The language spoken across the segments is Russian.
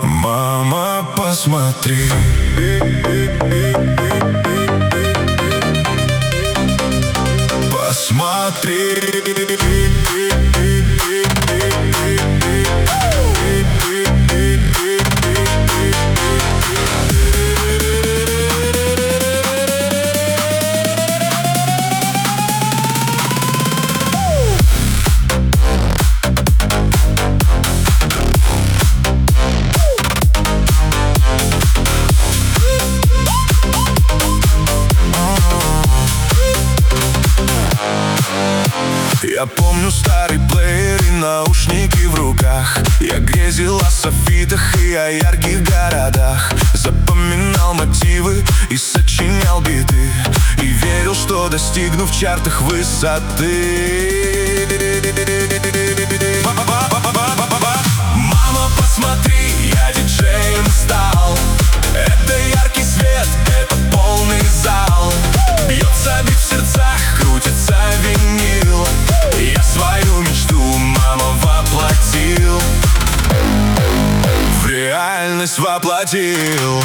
Мама, посмотри, посмотри. Я помню старый плеер и наушники в руках. Я грезил о софитах и о ярких городах. Запоминал мотивы и сочинял биты, и верил, что достигну в чартах высоты. Мама, посмотри, я диджеем стал. Это яркий свет, это полный зал. Бьется бит в сердцах, крутится винил. Я свою мечту, мама, воплотил, в реальность воплотил.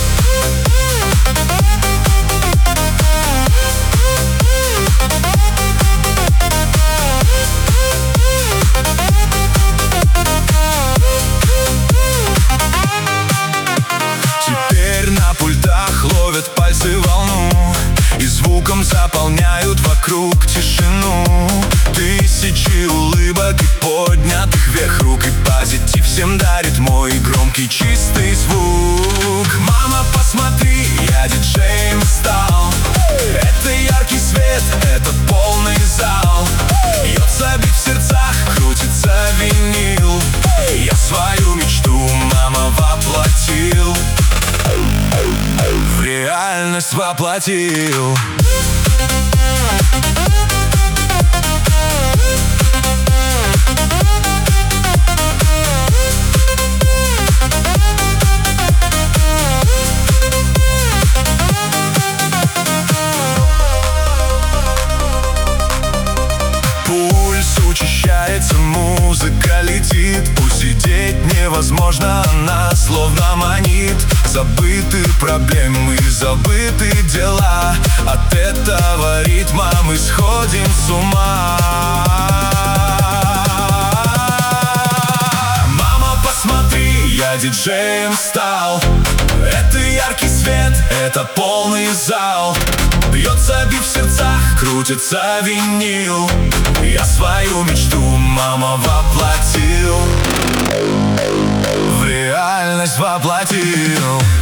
Теперь на пультах ловят пальцы волну, и звуком заполняют вокруг тишину. Тысячи улыбок и поднятых вверх рук, и позитив всем дарит мой громкий чистый звук. Мама, посмотри, я диджеем стал. Это яркий свет, это полный зал. Бьется бит в сердцах, крутится винил. Я свою мечту, мама, воплотил, в реальность воплотил. Пульс учащается, музыка летит. Усидеть невозможно, она словно манит. Забыты проблемы, забыты дела. От этого ритма мы сходим с ума. Мама, посмотри, я диджеем стал. Это яркий свет, это полный зал. Бьется бит в сердцах, крутится винил. Я свою мечту, мама, воплотил, в реальность воплотил.